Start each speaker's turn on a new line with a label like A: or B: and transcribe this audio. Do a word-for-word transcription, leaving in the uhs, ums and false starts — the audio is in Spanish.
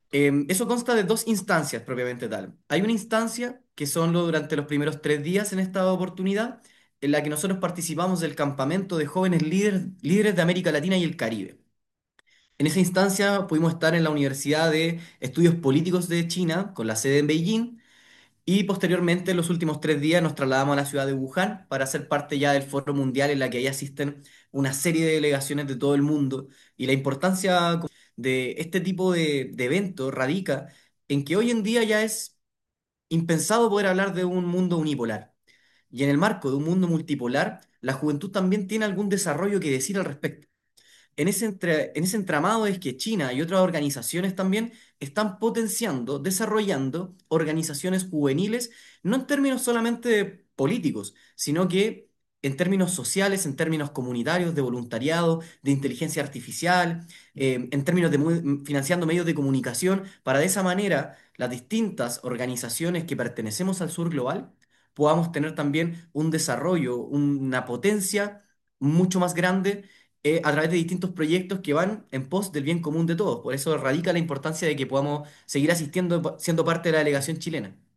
A: Em, eso consta de dos instancias propiamente tal. Hay una instancia que son lo- durante los primeros tres días en esta oportunidad, en la que nosotros participamos del campamento de jóvenes líderes, líderes de América Latina y el Caribe. En esa instancia pudimos estar en la Universidad de Estudios Políticos de China, con la sede en Beijing, y posteriormente, en los últimos tres días, nos trasladamos a la ciudad de Wuhan para ser parte ya del Foro Mundial en la que ahí asisten una serie de delegaciones de todo el mundo. Y la importancia de este tipo de, de evento radica en que hoy en día ya es impensado poder hablar de un mundo unipolar. Y en el marco de un mundo multipolar, la juventud también tiene algún desarrollo que decir al respecto. En ese, entre- en ese entramado es que China y otras organizaciones también están potenciando, desarrollando organizaciones juveniles, no en términos solamente políticos, sino que en términos sociales, en términos comunitarios, de voluntariado, de inteligencia artificial, eh, en términos de mu- financiando medios de comunicación, para de esa manera las distintas organizaciones que pertenecemos al sur global podamos tener también un desarrollo, una potencia mucho más grande eh, a través de distintos proyectos que van en pos del bien común de todos. Por eso radica la importancia de que podamos seguir asistiendo, siendo parte de la delegación chilena.